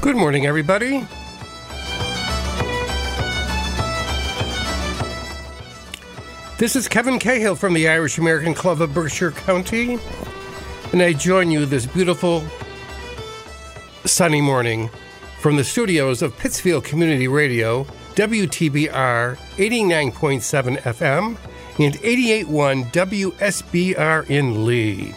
Good morning, everybody. This is Kevin Cahill from the Irish American Club of Berkshire County, and I join you this beautiful sunny morning from the studios of Pittsfield Community Radio, WTBR 89.7 FM and 88.1 WSBR in Lee.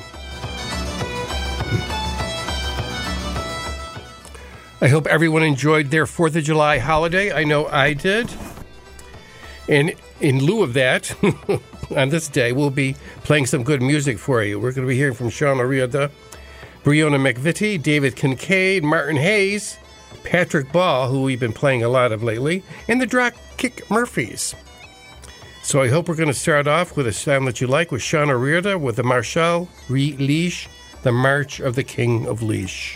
I hope everyone enjoyed their 4th of July holiday. I know I did. And in lieu of that, on this day, we'll be playing some good music for you. We're going to be hearing from Sean O'Riordan, Breonna McVitie, David Kincaid, Martin Hayes, Patrick Ball, who we've been playing a lot of lately, and the Dropkick Murphys. So I hope we're going to start off with a sound that you like with Sean O'Riordan with the Marshall Leash, the March of the King of Laois.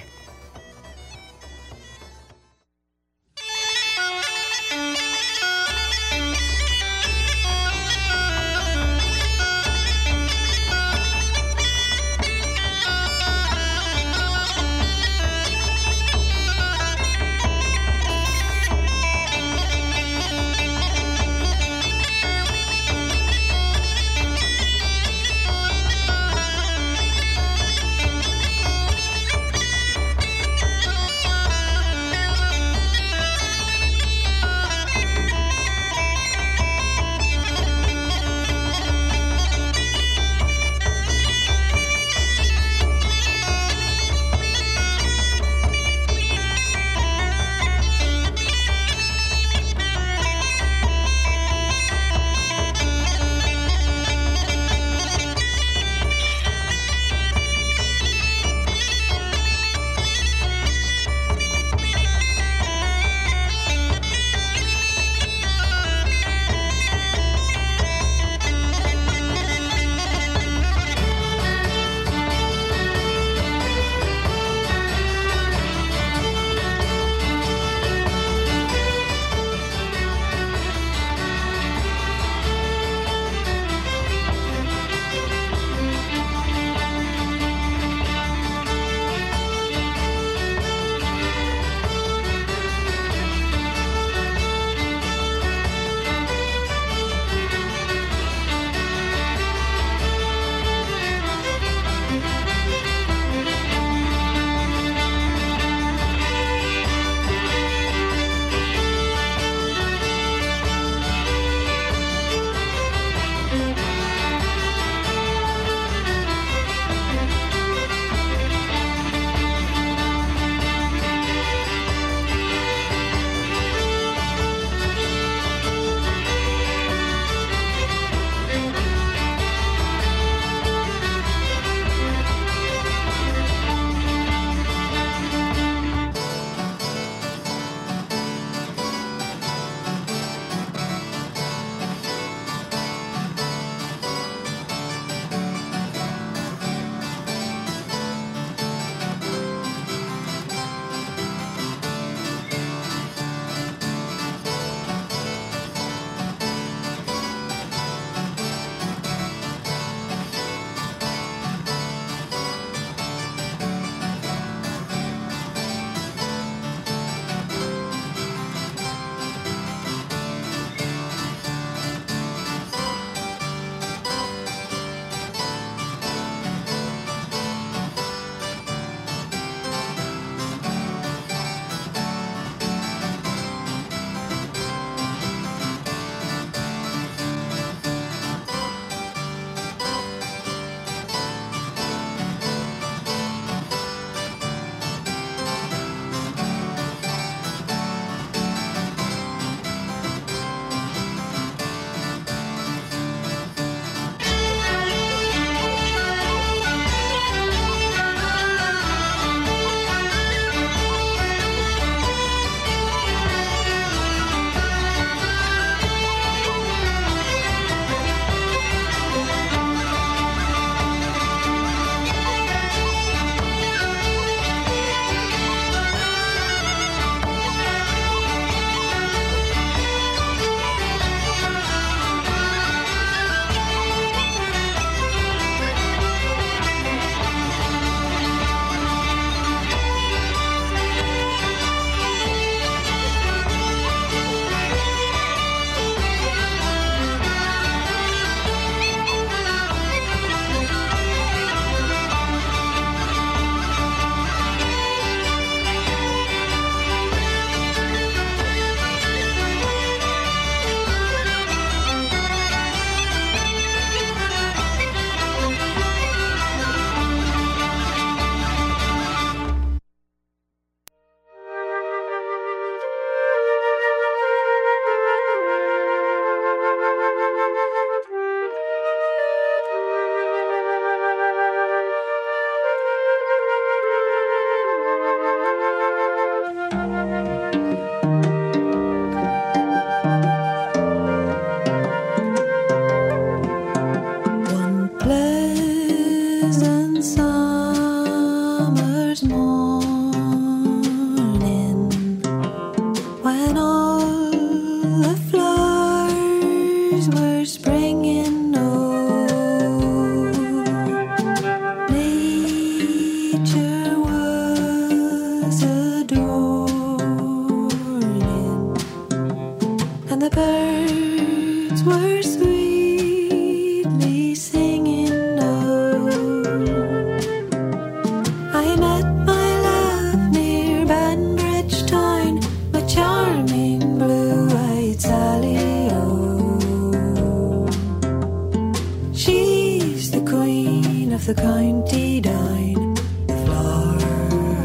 of the county down, the flower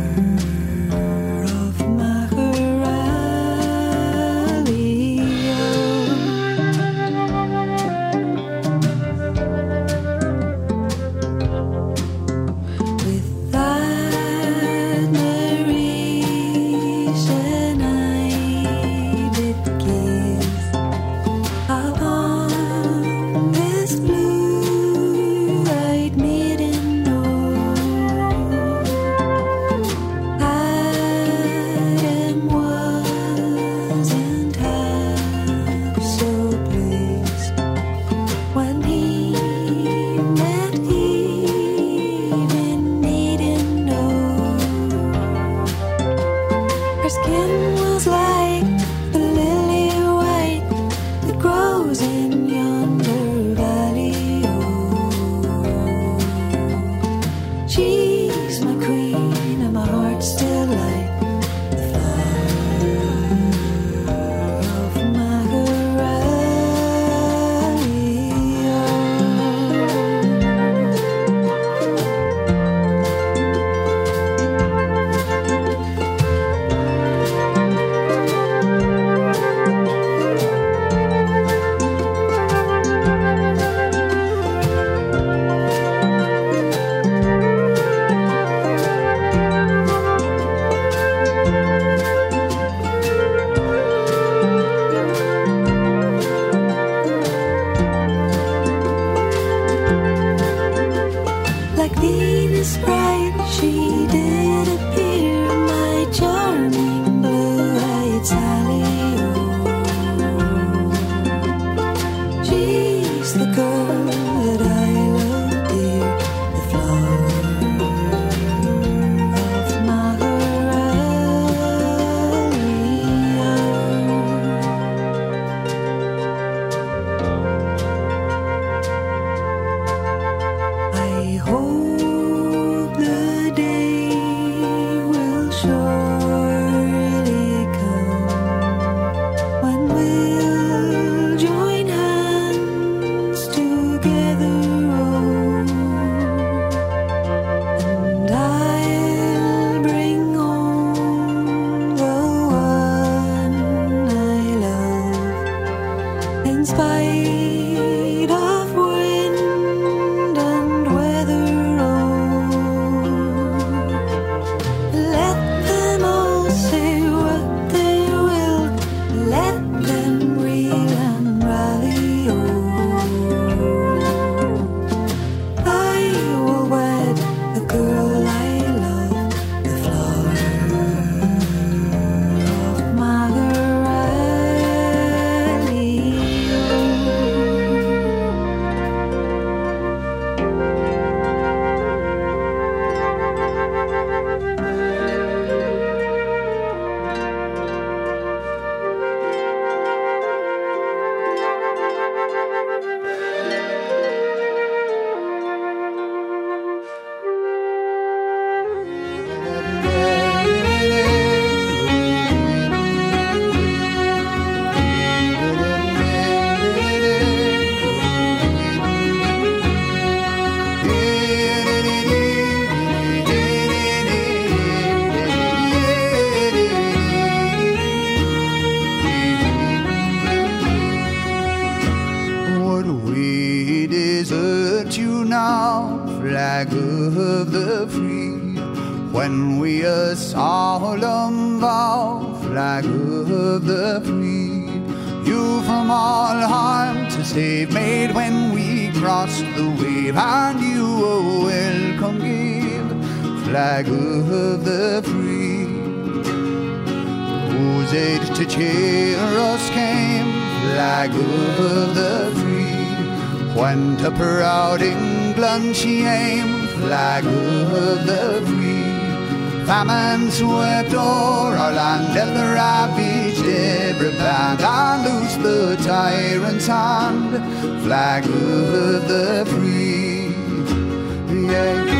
of Macaralio. With that narration I did gaze upon this blue-eyed maiden. Adam wasn't half so pleased when he met Eve and didn't know. Her skin was like the lily white that grows in yonder valley. Oh, she's my queen and my heart's delight, the flower of Macaralio. Like Venus bright, she did appear, my charming blue-eyed Sally. Oh, she's the girl that I love dear, the flower of Macaralio. I hope the day will surely come when we'll join hands together, oh, and I'll bring home the one I love in spite of wind and weather. Oh, let them all say what they will, let them reel and rally. Oh, I will wed the girl I love, the flower of Macaralio. Would we desert you now, flag of the free, when we a solemn vow, flag of the free, you from all harm to save made when we crossed the wave, and you a welcome give, flag of the free. Whose aid to cheer us came, flag of the free. When to proud England she aimed, flag of the free. Famine swept o'er our land, and the ravaged every band, and loosed the tyrant's hand, flag of the free. Yeah.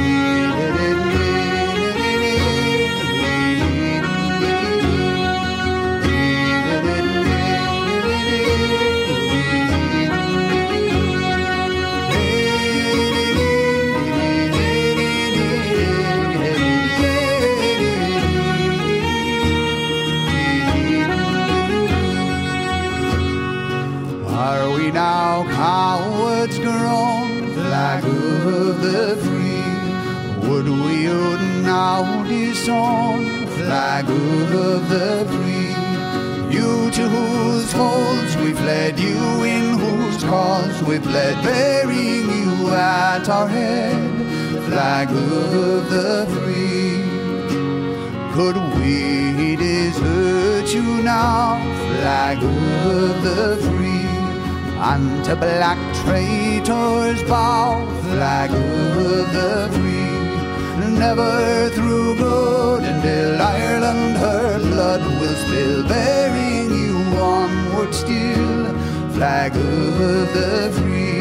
flag of the free. Would we now disown, flag of the free? You to whose folds we fled, you in whose cause we bled, bearing you at our head, flag of the free. Could we desert you now, flag of the free? And to black traitors bow, flag of the free. Never through good until Ireland her blood will spill, bearing you onward still, flag of the free.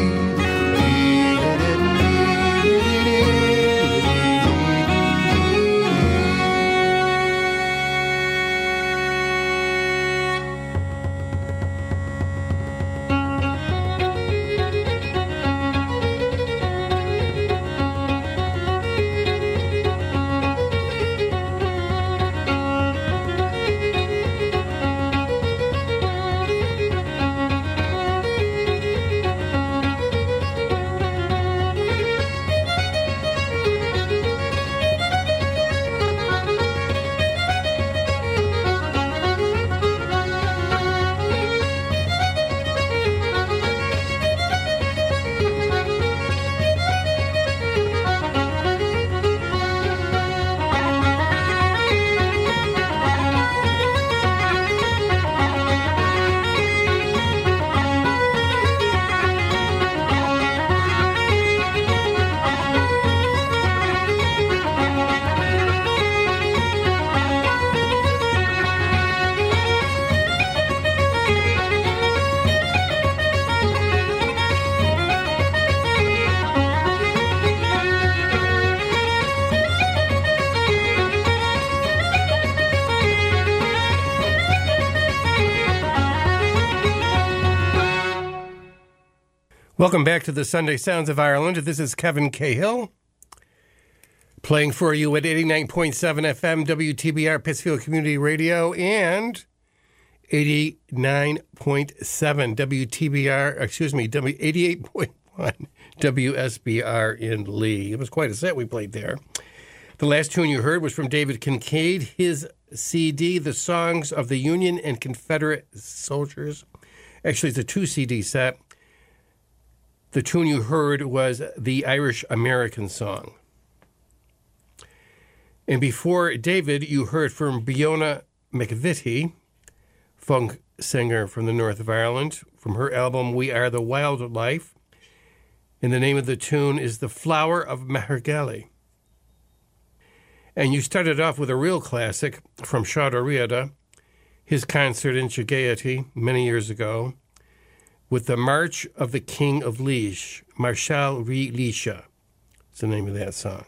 Welcome back to the Sunday Sounds of Ireland. This is Kevin Cahill playing for you at 89.7 FM WTBR Pittsfield Community Radio and 89.7 WTBR, 88.1 WSBR in Lee. It was quite a set we played there. The last tune you heard was from David Kincaid, his CD, The Songs of the Union and Confederate Soldiers. Actually, it's a 2-CD set. The tune you heard was the Irish American Song. And before David, you heard from Bionna McVitie, folk singer from the north of Ireland, from her album We Are the Wildlife. And the name of the tune is The Flower of Mahergally. And you started off with a real classic from Seádá Riada, his concert in Chagaity many years ago, with the March of the King of Laois, Marshal Rí Lísa. It's the name of that song.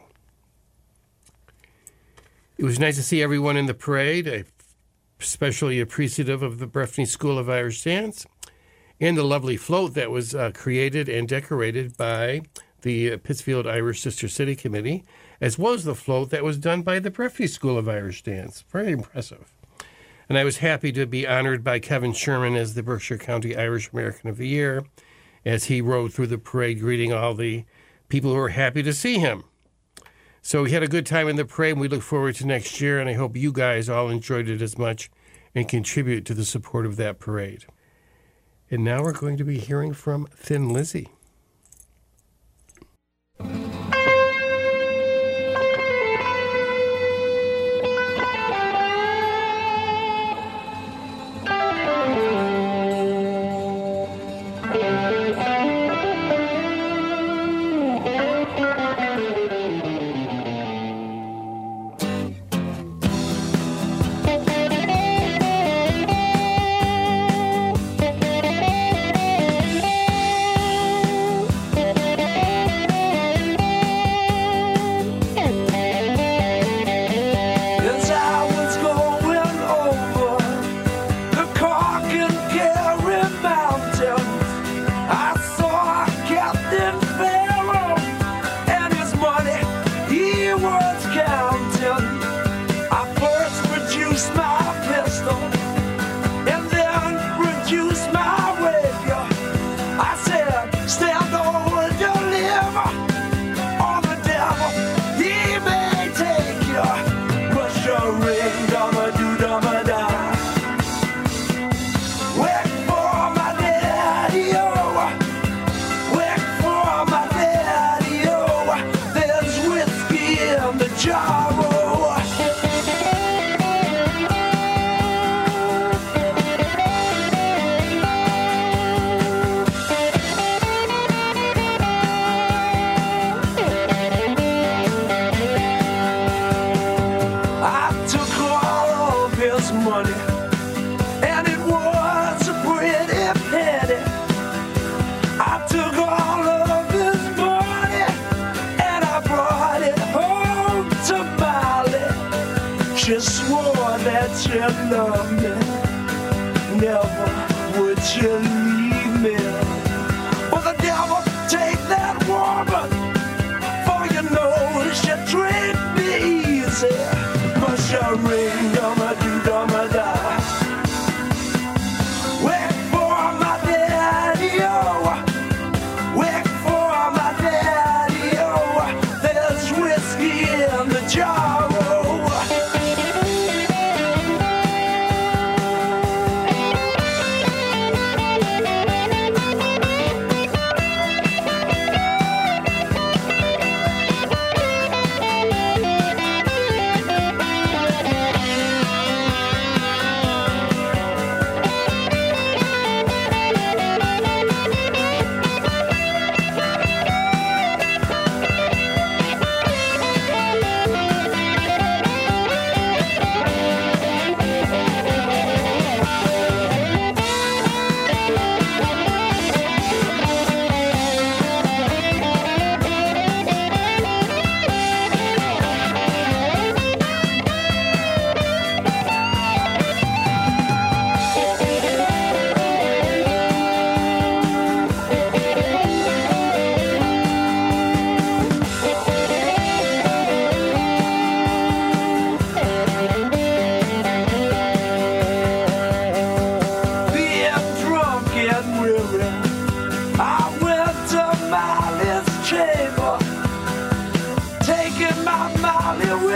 It was nice to see everyone in the parade. I'm especially appreciative of the Breffni School of Irish Dance and the lovely float that was created and decorated by the Pittsfield Irish Sister City Committee, as well as the float that was done by the Breffni School of Irish Dance. Very impressive. And I was happy to be honored by Kevin Sherman as the Berkshire County Irish American of the Year, as he rode through the parade greeting all the people who were happy to see him. So we had a good time in the parade, and we look forward to next year, and I hope you guys all enjoyed it as much and contribute to the support of that parade. And now we're going to be hearing from Thin Lizzy.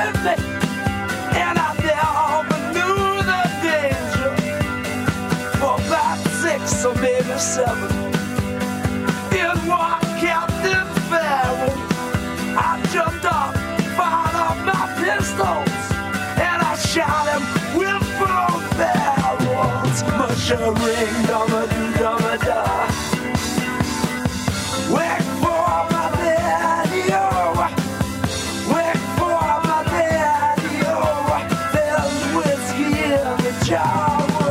with me, and I never knew the danger. For about 6 or maybe 7, in one Captain Farrell, I jumped up, fired up my pistols, and I shot him with both barrels. Mushering, dum-a-doo-dum-a-da. Wait for my daddy-o. Wait for my daddy-o. There's whiskey in the jar.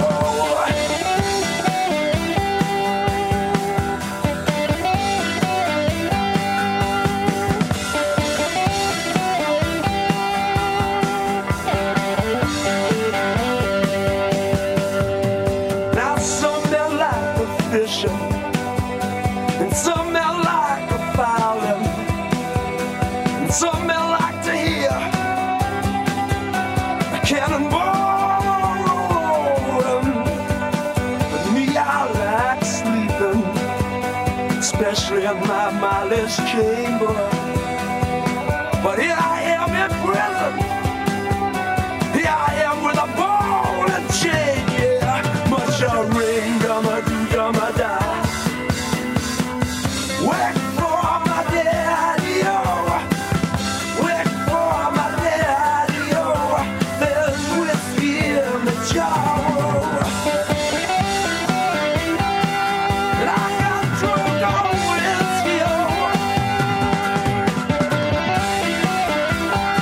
And some men like a fowling, and some men like to hear a cannonball rolling. But me, I like sleeping, especially in my mindless chamber. But here I am in prison, here I am with a ball and chain, yeah. Much a ring, dum-a-doo-dum-a-da. Wait for my daddy-o. Wait for my daddy-o. There's whiskey in the jar. And I got drunk on whiskey-o.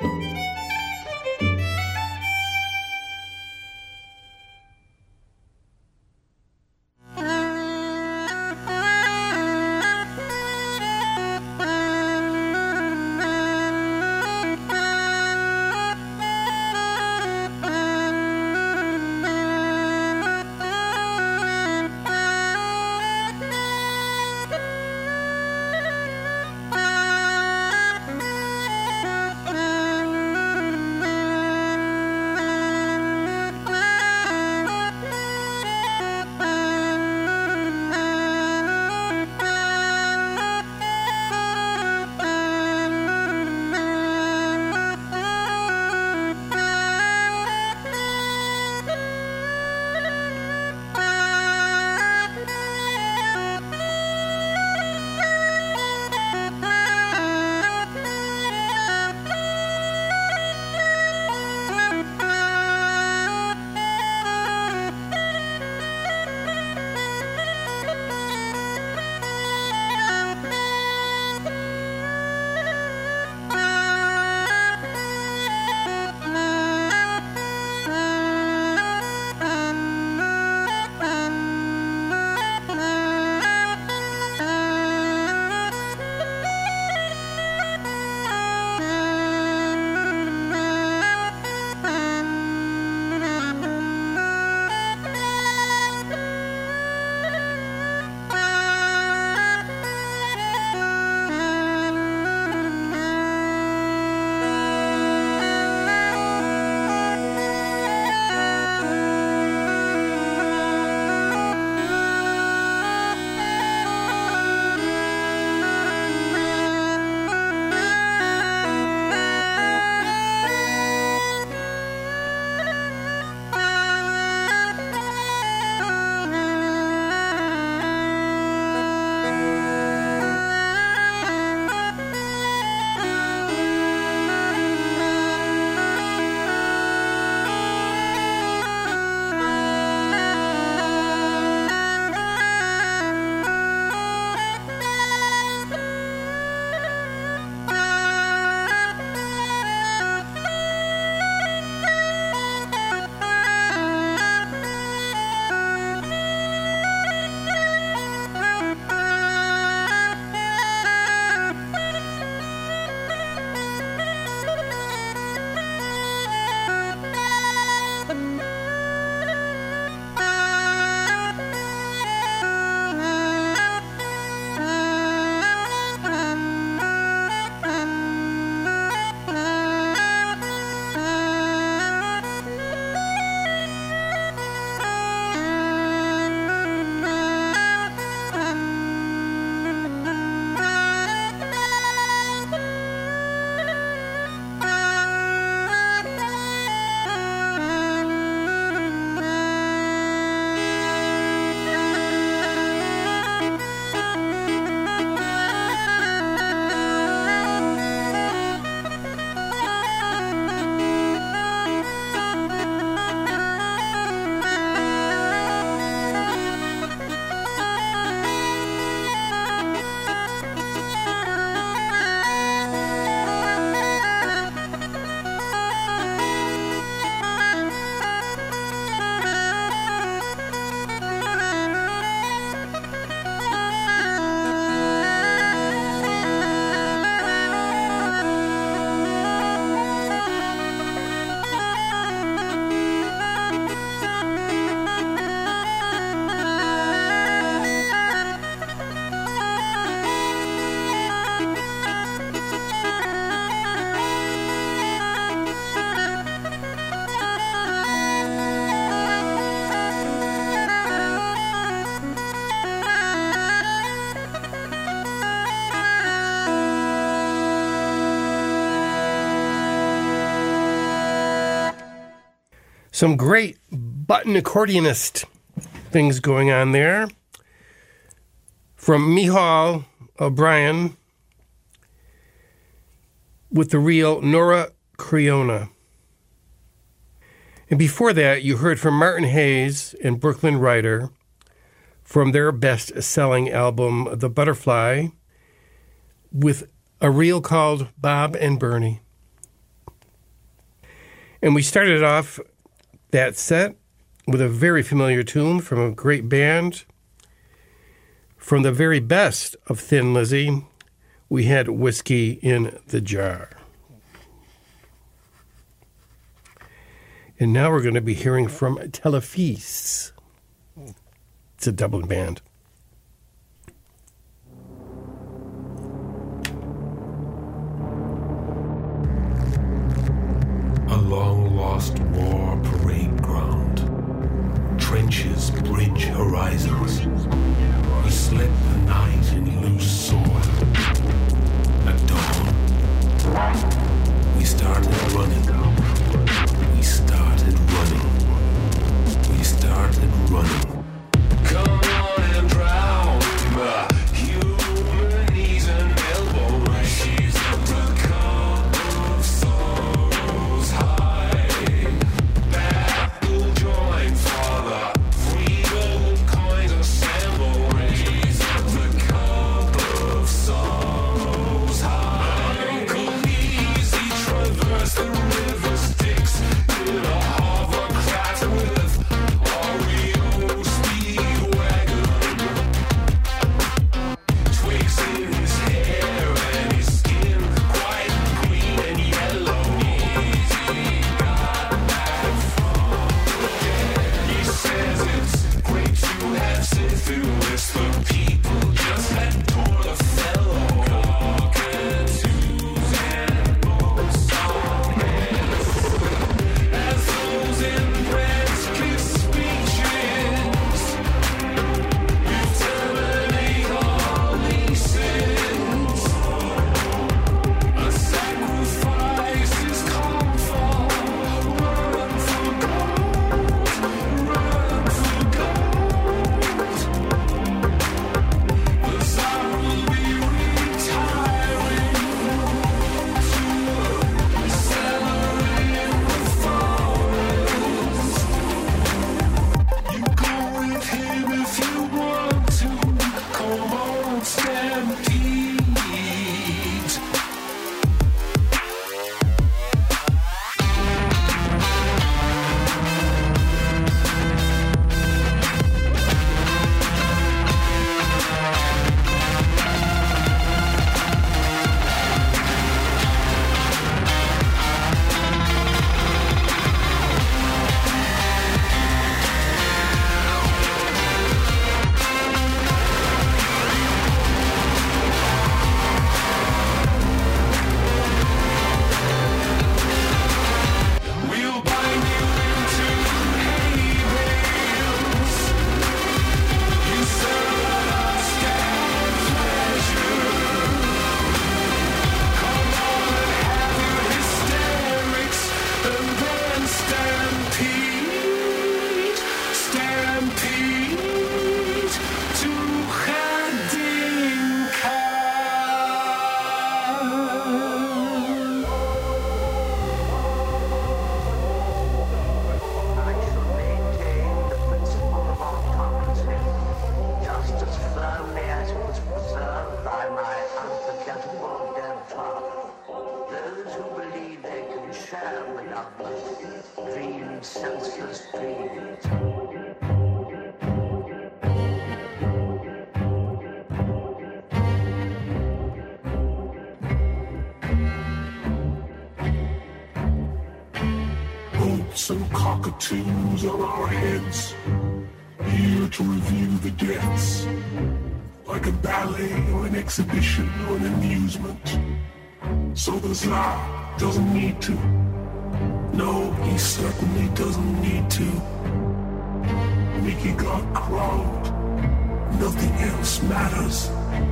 Some great button accordionist things going on there. From Micheál O'Brien with the real Nora Creona. And before that, you heard from Martin Hayes and Brooklyn Ryder from their best-selling album, The Butterfly, with a reel called Bob and Bernie. And we started off that set with a very familiar tune from a great band. From the very best of Thin Lizzy, we had Whiskey in the Jar. And now we're going to be hearing from Telefis. It's a Dublin band. A long-lost war parade ground. Trenches bridge horizons. We slept the night in loose soil. At dawn, we started running. We started running. We started running. Come on and drown my human knees and elbows. She's up the cup of sorrows high. Battle join for the free gold coins assemble. Raise up the cup of sorrows high. Uncle Easy traverse the river Styx in a hovercraft with Oreo speedwagon. Twigs in his hair and his skin quite green and yellow. Easy got back from the dead. He says it's great to have Syphilis. The people just had torn a fellow. Cockatoos and bonesaws. As those inbred give speeches, you terminate all these sins. A sacrifice is called for. Run for gold, run for gold. The Tsar will be retiring to celebrate the forest. You go with him if you want to. Come on, stampede. We'll bind you into hay bales. You serve us scant pleasure. Come on and have your hysterics, and then stampede, stampede to Hadinka. I shall maintain the principle of autocracy just as firmly as it was preserved by my unforgettable dead father. Those who believe they can share with others dream senseless dreams. Boats and cockatoos on our heads, here to review the deaths. Like a ballet or an exhibition or an amusement. So the Tsar doesn't need to. No, he certainly doesn't need to. Mickey got crowned. Nothing else matters.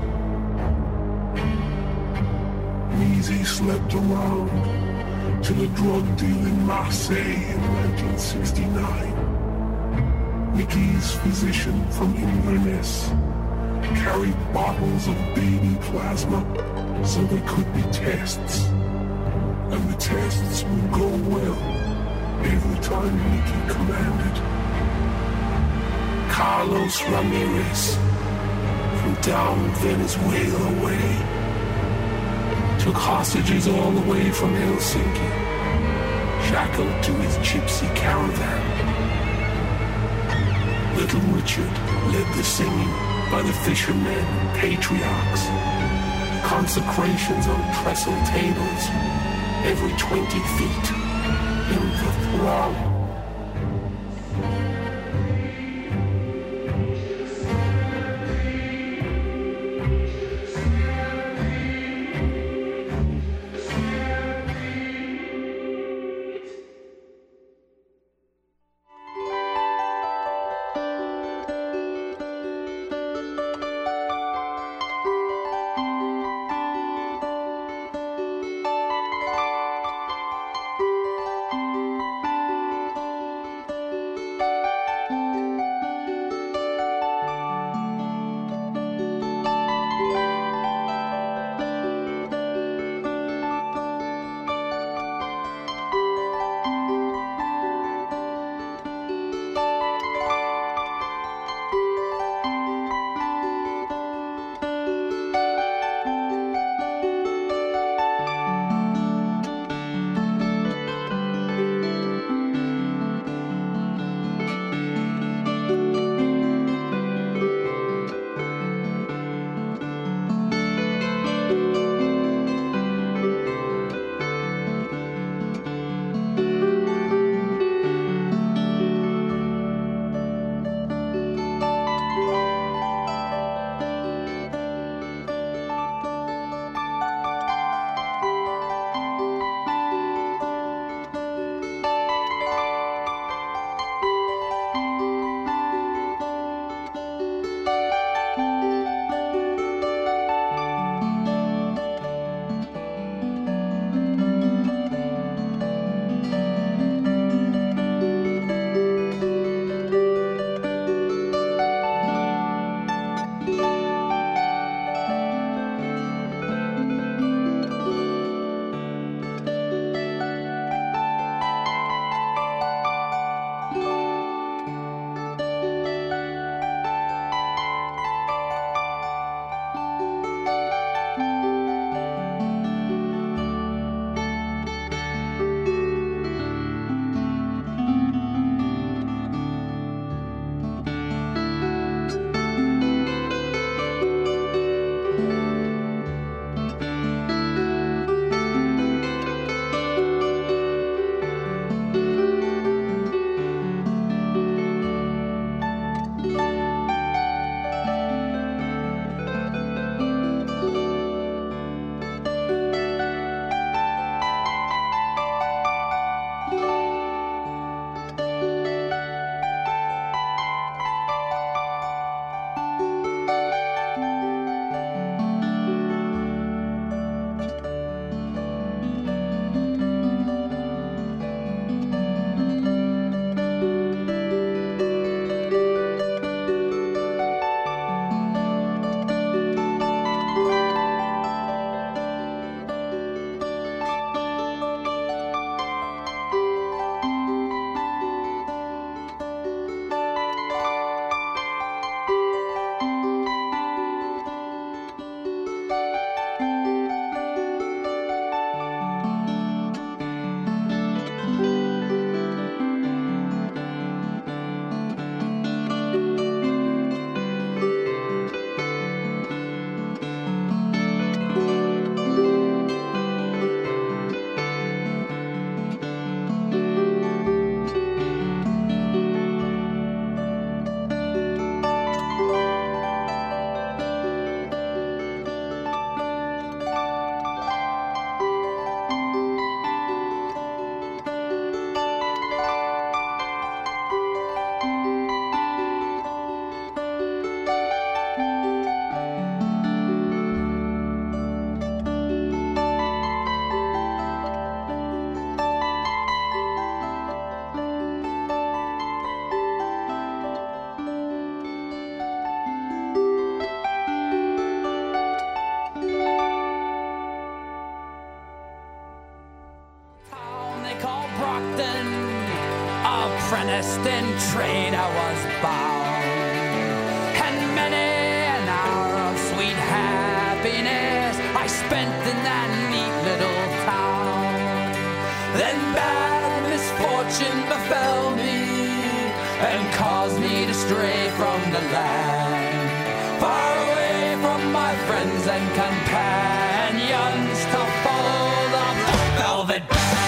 Measy slept around till a drug deal in Marseille in 1969. Mickey's physician from Inverness carried bottles of baby plasma so there could be tests. And the tests would go well every time Mickey commanded. Carlos Ramirez from down Venezuela way took hostages all the way from Helsinki, shackled to his gypsy caravan. Little Richard led the singing by the fishermen and patriarchs. Consecrations on trestle tables every 20 feet in the throng. apprenticed in trade I was bound, and many an hour of sweet happiness I spent in that neat little town. Then bad misfortune befell me and caused me to stray from the land, far away from my friends and companions, to follow the Black Velvet Band.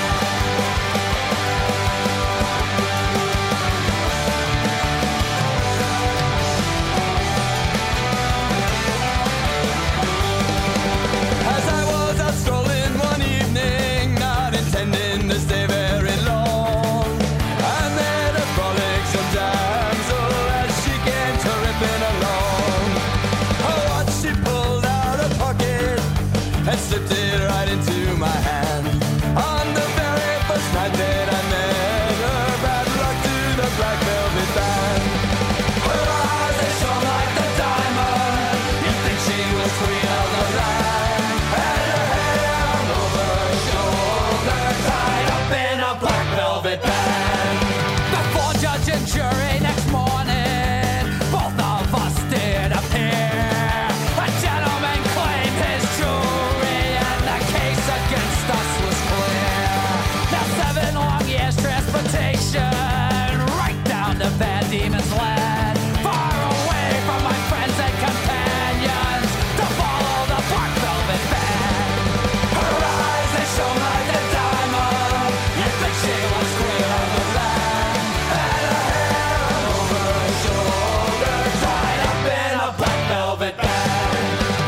As I was out strolling one evening, not intending to stay very long, I met a frolicsome damsel as she came tripping along. Oh, what she pulled out her pocket and slipped it right into my hand. On the very first night that I met her, bad luck to the Black Velvet Band. Her eyes, they shone like the diamond. You'd think she was queen of the land. And her hair over her shoulder, tied up in a black velvet band. Before judge and jury next morning, both of us did appear. A gentleman claimed his jewelry, and the case against us was clear. Now 7 long years transportation, right down to Van Diemen's Land, far away from my friends and companions, to follow the Black Velvet Band. Her eyes, they shone like a diamond. You'd think she was queen of the land. And her hair over her shoulder, tied up in a black velvet band.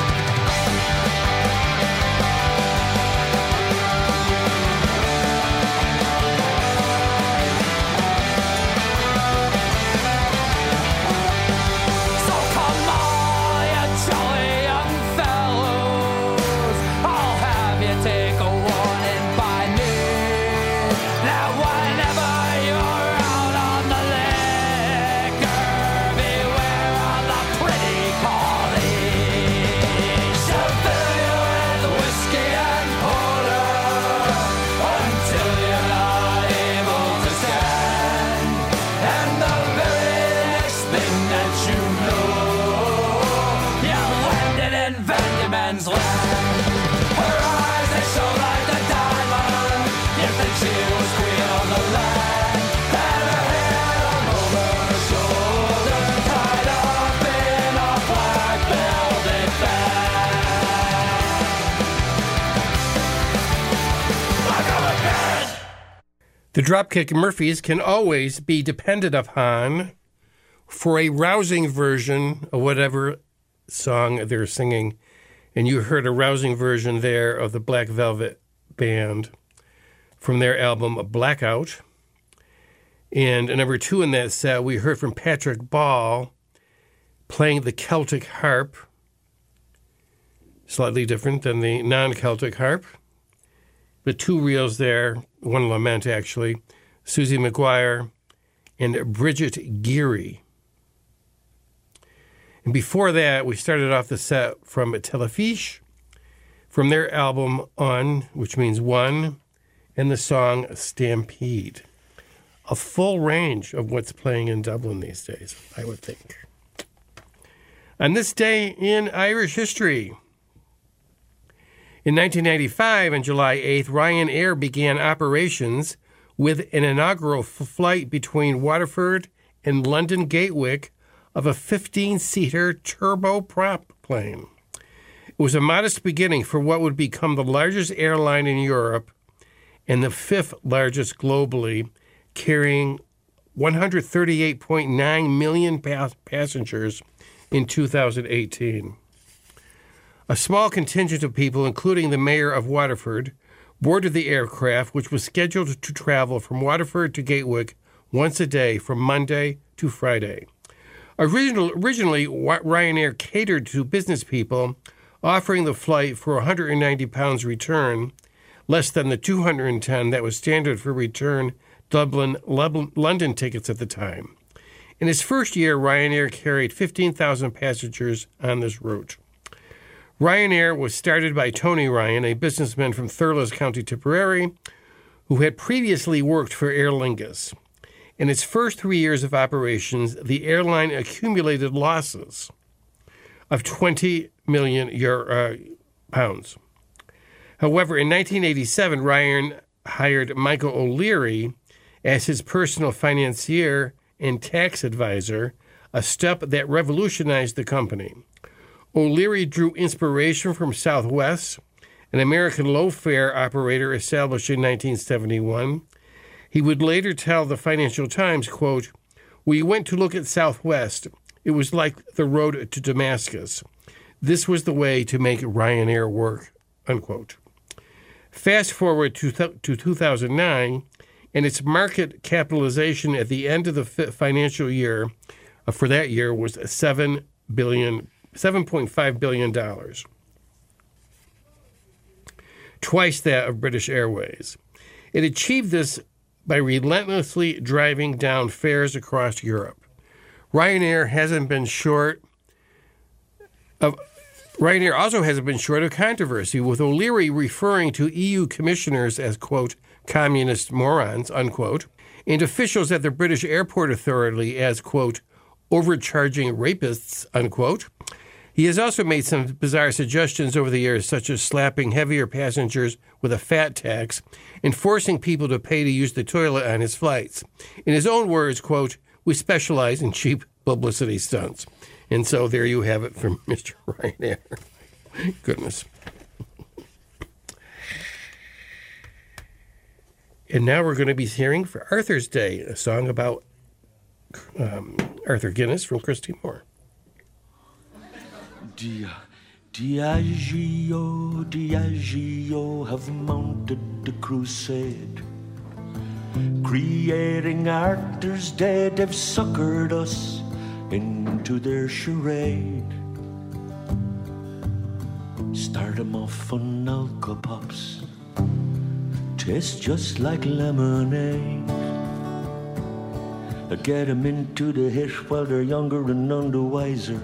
So come all you jolly young fellows, I'll have you take a warning by me. Now whenever you're out on the liquor, beware of the pretty collies. She'll fill you with whiskey and porter until you're not able to stand. And the very next thing that you know, you're landed in Van Diemen's Land. Her eyes, they shone like the diamond. You'd think she was queen of the land. And her hair hung over her shoulder, tied up in a black velvet band. Black velvet band. The Dropkick Murphys can always be depended upon for a rousing version of whatever song they're singing. And you heard a rousing version there of the Black Velvet Band from their album Blackout. And number 2 in that set, we heard from Patrick Ball playing the Celtic harp, slightly different than the non-Celtic harp. But 2 reels there, one lament actually, Susie McGuire and Bridget Geary. And before that, we started off the set from Telefiche, from their album On, which means one, and the song Stampede. A full range of what's playing in Dublin these days, I would think. On this day in Irish history, in 1995, on July 8th, Ryanair began operations with an inaugural flight between Waterford and London Gatwick of a 15-seater turboprop plane. It was a modest beginning for what would become the largest airline in Europe and the 5th largest globally, carrying 138.9 million passengers in 2018. A small contingent of people, including the mayor of Waterford, boarded the aircraft, which was scheduled to travel from Waterford to Gatwick once a day from Monday to Friday. Originally, Ryanair catered to business people, offering the flight for £190 return, less than the $210 that was standard for return Dublin-London tickets at the time. In its first year, Ryanair carried 15,000 passengers on this route. Ryanair was started by Tony Ryan, a businessman from Thurles, County Tipperary, who had previously worked for Aer Lingus. In its first 3 years of operations, the airline accumulated losses of £20 million. However, in 1987, Ryan hired Michael O'Leary as his personal financier and tax advisor, a step that revolutionized the company. O'Leary drew inspiration from Southwest, an American low-fare operator established in 1971. He would later tell the Financial Times, quote, "We went to look at Southwest. It was like the road to Damascus. This was the way to make Ryanair work," unquote. Fast forward to 2009, and its market capitalization at the end of the financial year for that year was $7.5 billion, twice that of British Airways. It achieved this by relentlessly driving down fares across Europe. Ryanair also hasn't been short of controversy, with O'Leary referring to EU commissioners as, quote, "communist morons," unquote, and officials at the British Airport Authority as, quote, "overcharging rapists," unquote. He has also made some bizarre suggestions over the years, such as slapping heavier passengers with a fat tax and forcing people to pay to use the toilet on his flights. In his own words, quote, "We specialize in cheap publicity stunts." And so there you have it from Mr. Ryanair. Goodness. And now we're going to be hearing for Arthur's Day, a song about Arthur Guinness from Christy Moore. Diageo, Diageo have mounted the crusade, creating Arthur's Day. They've suckered us into their charade. Start 'em off on Alka-Pops, tastes just like lemonade. Get 'em into the hit while they're younger and none the wiser.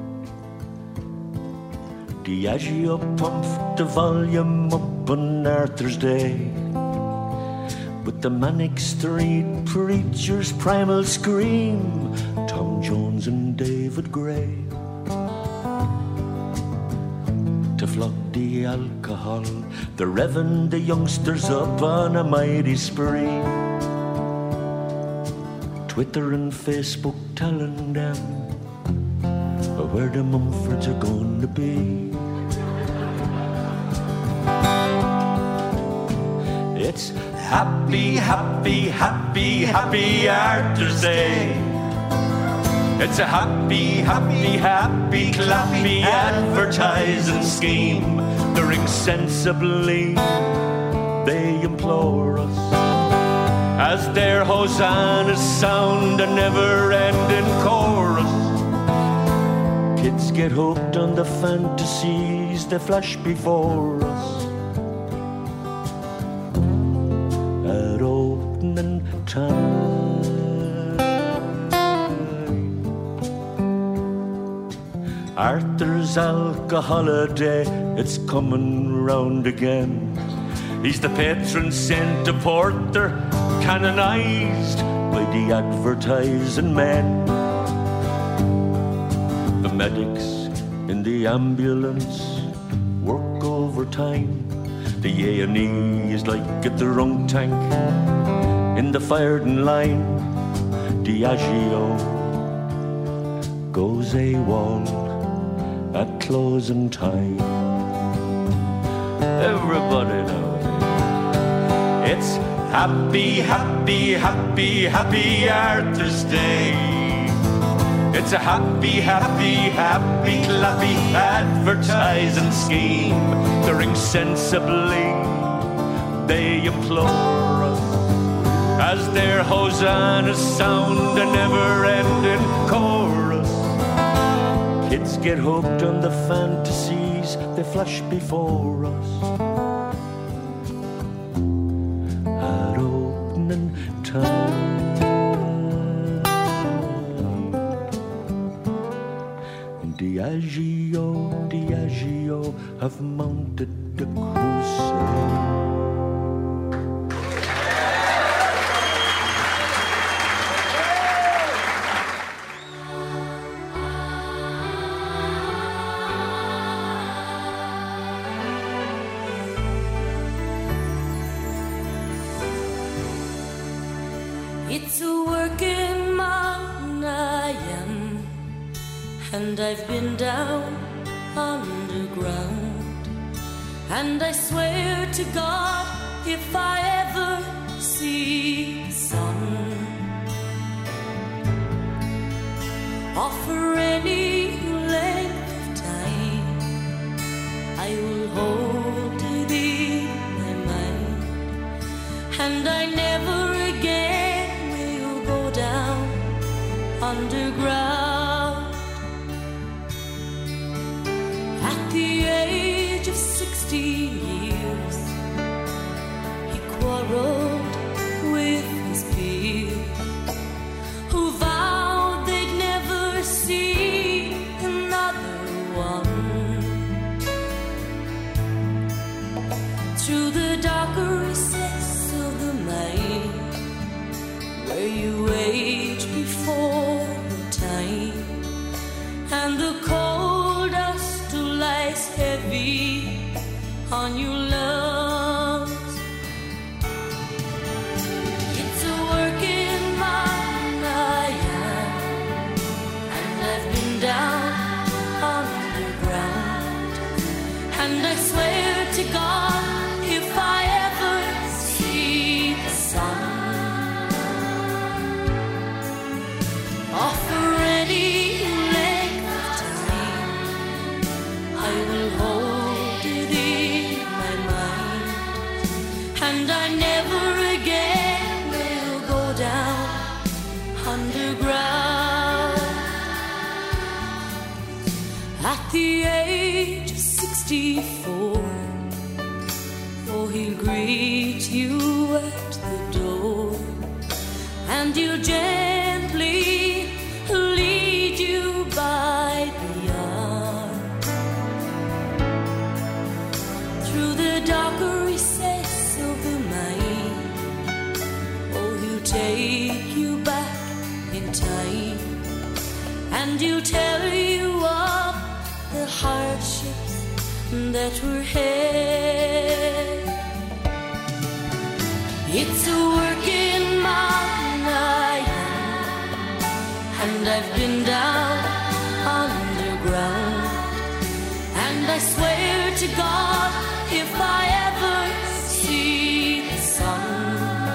Diageo pumped the volume up on Arthur's Day, with the Manic Street Preachers' primal scream, Tom Jones and David Gray. To flog the alcohol, they're revving the youngsters up on a mighty spree. Twitter and Facebook telling them where the Mumfords are going to be. It's happy, happy, happy, happy Arthur's Day. It's a happy, happy, happy, clappy advertising scheme. They're insensibly, they implore us, as their hosannas sound a never-ending chorus. Kids get hooked on the fantasies that flash before us. At opening time, Arthur's alcoholiday, it's coming round again. He's the patron saint of porter, canonized by the advertising men. The medics in the ambulance work overtime. The A&E is like at the wrong tank in the firing line. Diageo goes AWOL at closing time. Everybody knows it's happy, happy, happy, happy Arthur's Day. It's a happy, happy, happy, clappy advertising scheme. They're insensibly, they implore us, as their hosannas sound a never-ending chorus. Kids get hooked on the fantasies they flash before us. At opening time, Diageo, Diageo have mounted the crusade. It's a working man I am, and I've been down underground. And I swear to God, if I ever see the sun, offer any length of time, I will hold it in my mind. And I never again will go down underground. At the age of 16 years, he quarreled with his peers, who vowed they'd never see another one. Through the darker recess of the mind, where you age before the time, and the cold dust lies heavy on your lungs. It's a working man I am, and I've been down underground. And I swear to God, if I ever see the sun, offer any length of time, I will hold it in my mind. And I never again will go down underground. At the age of 64, oh, he'll greet you at the door, and he'll gently lead you by the arm through the darker recess of the mind. Oh, he'll take you back in time, and he'll tell you of the hardships that were had. It's a working man I am, and I've been down underground. And I swear to God, if I ever see the sun,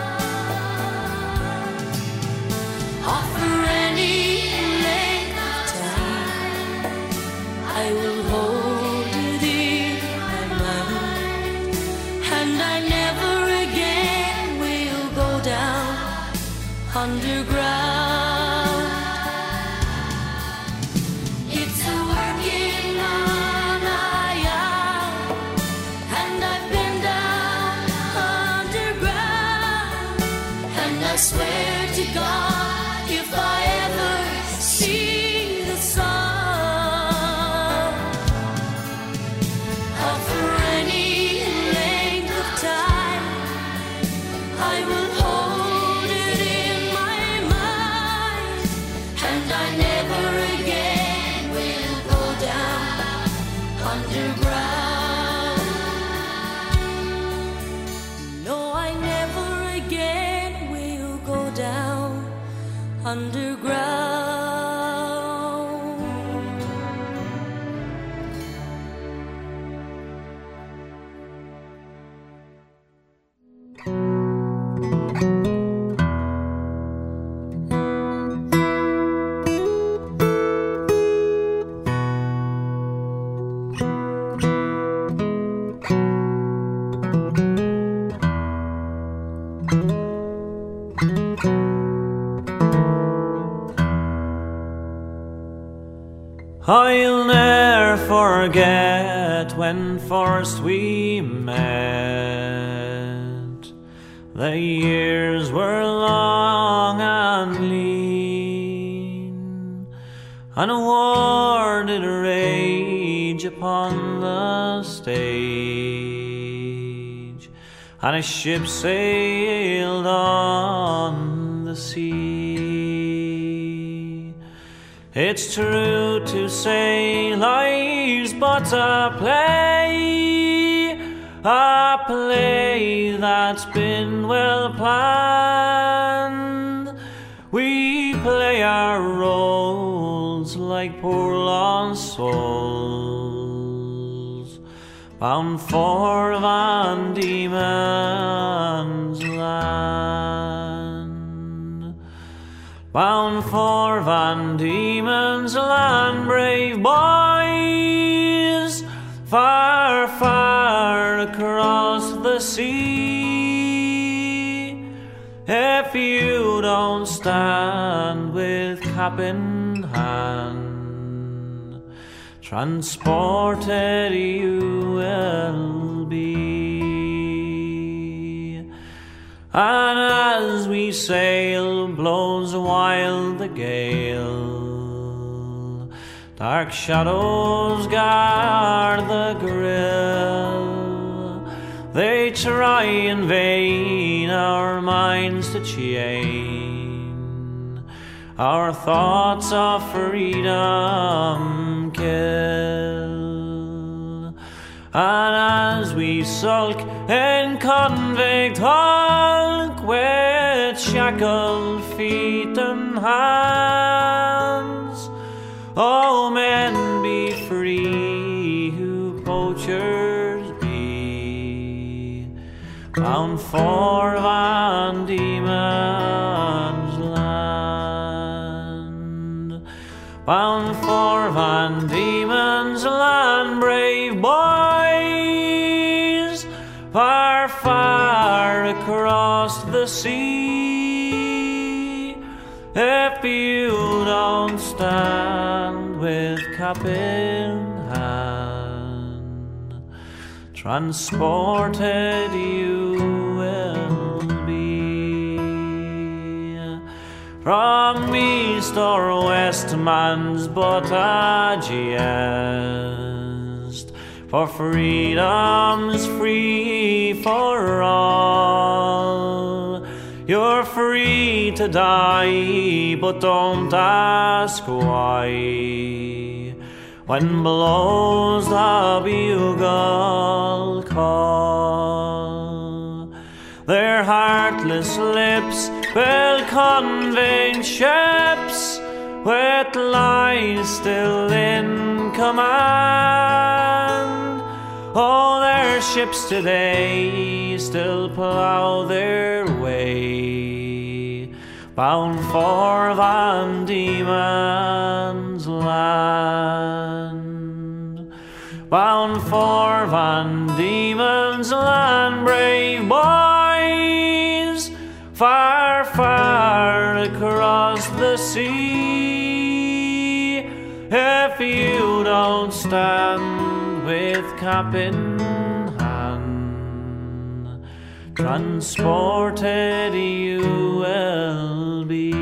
offer any length of time, I will hold it in my mind. And I never again will go down underground. It's a working man I am, and I've been down underground. And I swear to God, if I ever see the sun, offer any length of time, I will hold it in my mind. And I never again will go down underground. No, I never again will go down underground. I'll ne'er forget when first we met. The years were long and lean, and a war did rage upon the stage, and a ship sailed on the sea. It's true to say life's but a play that's been well planned, souls, bound for Van Diemen's Land. Bound for Van Diemen's Land, brave boys, far, far across the sea. If you don't stand with cap in hand, transported you will be. And as we sail, blows wild the gale, dark shadows guard the grill. They try in vain our minds to chain, our thoughts of freedom kill. And as we sulk in convict hulk, with shackled feet and hands, oh, men, be free who poachers be, bound for Van Diemen's Land. Bound for Van Diemen's Land, brave boys, far, far across the sea. If you don't stand with cap in hand, transported you will be. From east or west, man's but a jest, for freedom's free for all. You're free to die, but don't ask why. When blows the bugle call, their heartless lips will convey ships with lies still in command. Oh, their ships today still plough their way, bound for Van Diemen's Land. Bound for Van Diemen's Land, brave boys, far, far across the sea. If you don't stand with cap in hand, transported you will be.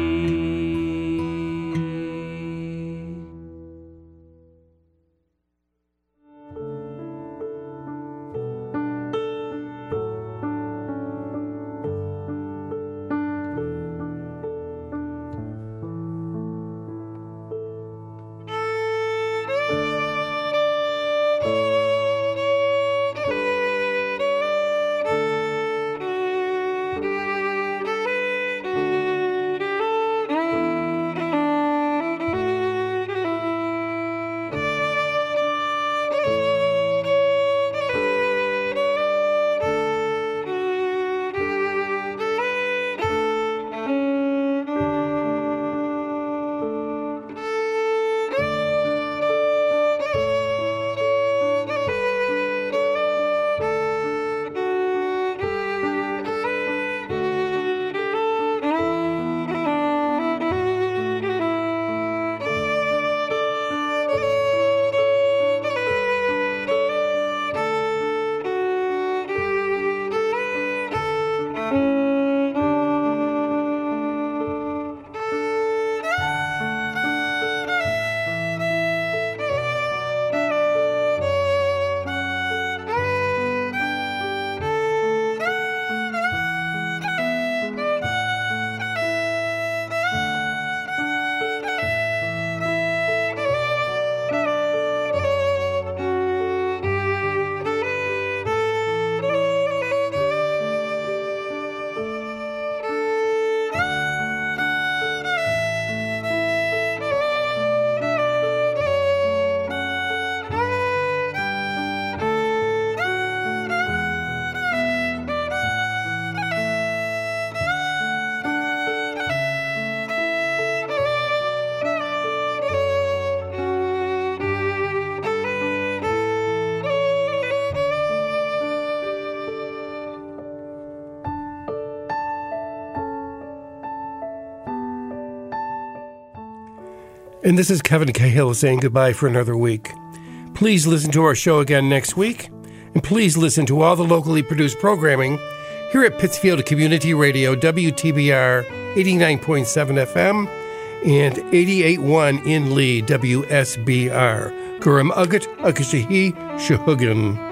And this is Kevin Cahill saying goodbye for another week. Please listen to our show again next week, and please listen to all the locally produced programming here at Pittsfield Community Radio, WTBR 89.7 FM and 88.1 in Lee, WSBR. Gurum Ugat Akashahi Shahugan.